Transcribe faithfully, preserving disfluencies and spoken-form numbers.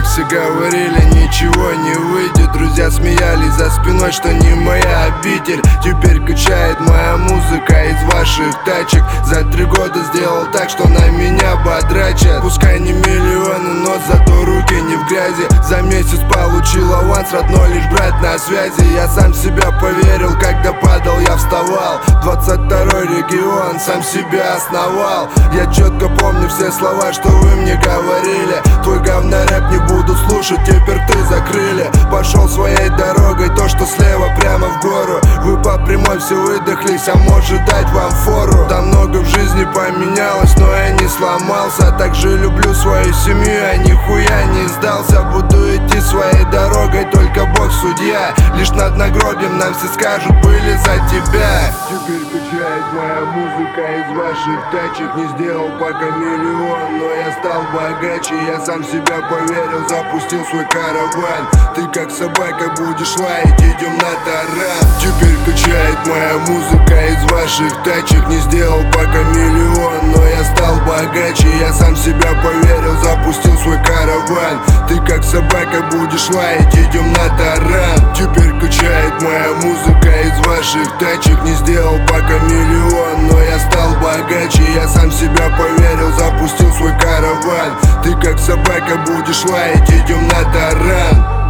как все говорили, ничего не выйдет. Друзья смеялись за спиной, что не моя обитель. Теперь качает моя музыка из ваших тачек. За три года сделал так, что на меня подрачат. Пускай не миллионы, но зато руки не в грязи. За месяц получил аванс, родной лишь брат на связи. Я сам в себя поверил, когда падал, я вставал. Двадцать второй регион, сам себя основал. Я четко помню все слова, что вы мне говорили. Твой говнорэп не буду слушать, теперь ты закрыли. Пошел своей дорогой, то, что слева прямо в гору. Вы по прямой все выдохлись, а может дать вам фору. Да много в жизни поменялось, но я не сломался. Также люблю свою семью, я нихуя не сдался. Буду идти своей дорогой, только Бог судья. Лишь над надгробием нам все скажут, были за тебя. Теперь качает моя музыка из ваших тачек. Не сделал пока миллион, но я стал богаче. Я сам в себя поверил, запустил свой караван. Ты как собака будешь лаять, идем на таран. Теперь качает моя музыка из ваших тачек. Не сделал пока миллион, но я стал богаче. Я сам в себя поверил, запустил свой караван. Ты как собака будешь лаять, идем на таран. Теперь качает моя музыка из ваших тачек. Не сделал пока миллион, но я стал богаче. Я сам в себя поверил, запустил свой караван. Ты как собака будешь лаять, идем на таран.